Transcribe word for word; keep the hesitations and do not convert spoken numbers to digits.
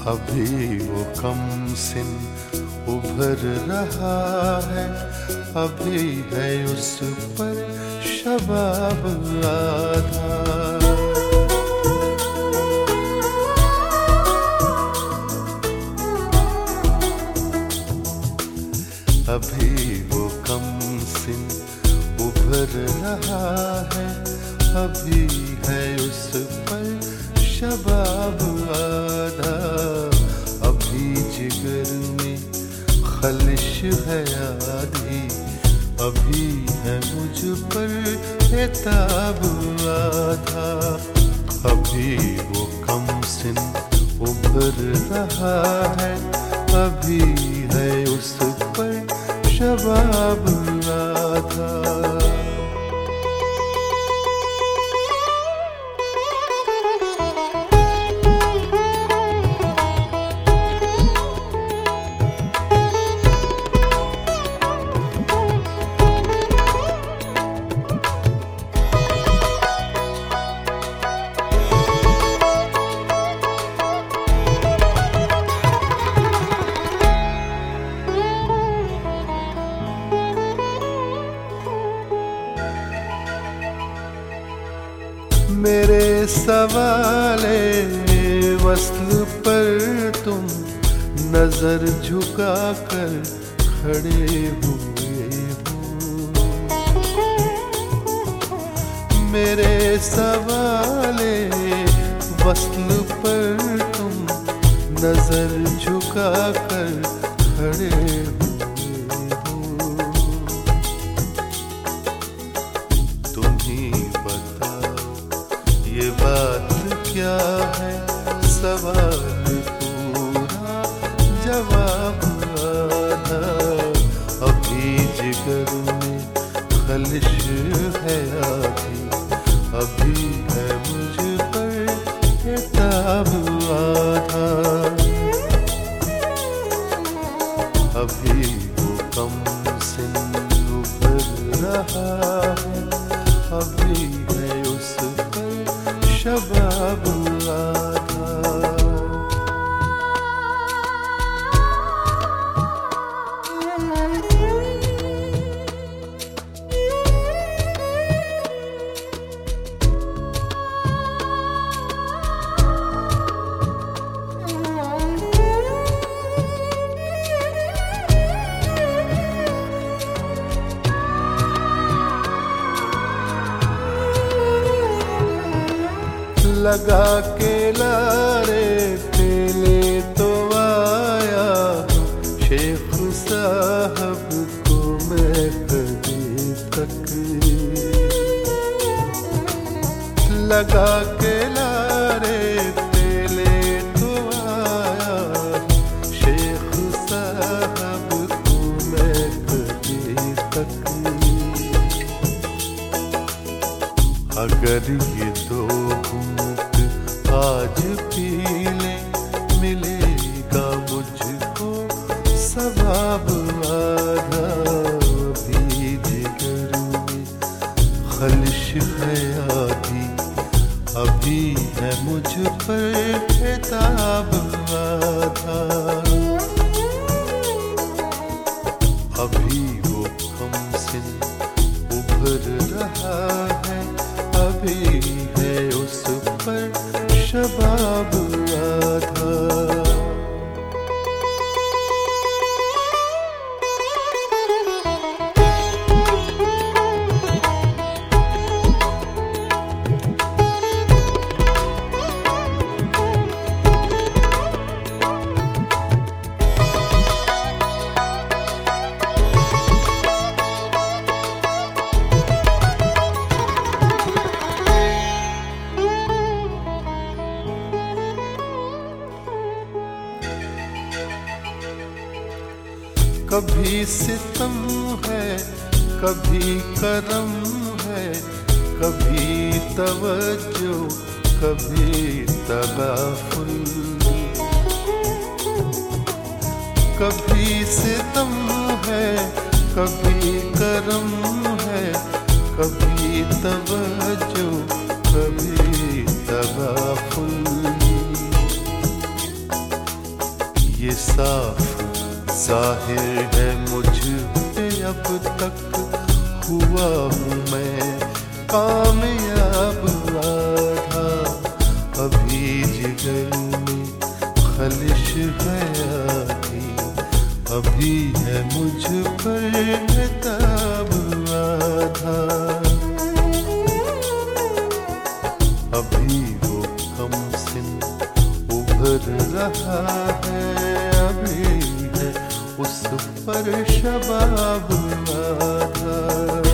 अभी वो कम सिन उभर रहा है, अभी है उस पर शबाब आधा। अभी वो कम सिन उभर रहा है, अभी है उस पर शबाब आधा। अभी जिगर में खलिश है आधी, अभी है मुझ पर एताब आधा। अभी वो कम सिन उभर रहा है, अभी है उस पर शबाब आधा। मेरे सवाले वस्ल पर तुम नजर झुका कर खड़े हुए हो। मेरे सवाले वस्ल पर तुम नजर झुका कर खड़े हुए हो। तुम ही ये बात क्या है, सवाल पूरा जवाब आधा। अभी जिगर में खलिश है आधी, अभी है मुझ पर एताब आधा। अभी वो कम सिन उभर रहा है, अभी है उस शबाब आधा। लगा के लारे पहले तो आया शेख साहब को मैं कभी तक। लगा के लारे पहले तो आया शेख साहब को मैं कभी तक। अगर ये दो आज पी ले, मिलेगा मुझको सवाब आधा। भी जिगर में खलिश है आधी, अभी है मुझ पर एताब आधा। अभी वो कम सिन उभर रहा है, अभी है उस पर शबाब आधा। कभी सितम है, कभी करम है, कभी तवज्जो, कभी तगाफुल। कभी सितम है, कभी करम है, कभी तवज्जो, कभी तगाफुल। साफ जाहिर है मुझ पे अब तक हुआ हूँ मैं कामयाब आधा। अभी जिगर में खलिश है आधी, अभी है मुझ पर नताब आधा। अभी वो कम सिन उभर रहा है, अभी है उस पर शबाब आधा।